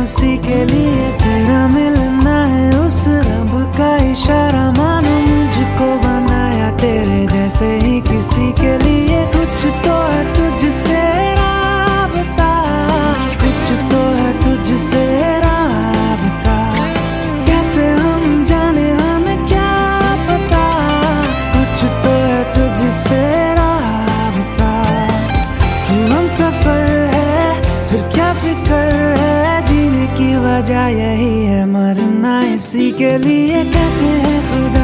उसी के लिए तेरा मिलना है, उस रब का इशारा मानो मुझको बनाया तेरे जैसे ही किसी के लिए। कुछ तो है तुझसे राबता, कुछ तो है तुझसे राबता, कैसे हम जाने हमें क्या पता। कुछ तो है तुझसे राबता, तू हम सफर है फिर क्या फिक्र है, जीने की वजह यही है मरना इसी के लिए कहते हैं खुदा।